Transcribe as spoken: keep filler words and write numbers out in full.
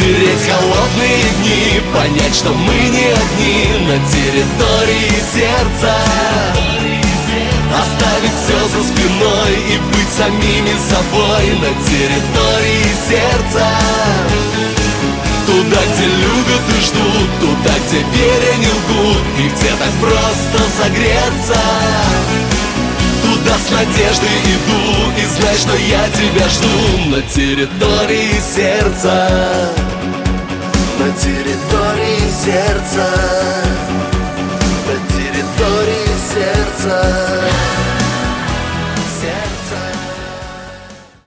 Перетереть холодные дни, понять, что мы не одни на территории сердца. Оставить все за спиной и быть самими собой на территории сердца. Туда, где любят и ждут, туда, где веря не лгут, и где так просто согреться. Туда с надеждой иду и знай, что я тебя жду на территории сердца. На территории сердца. На территории сердца.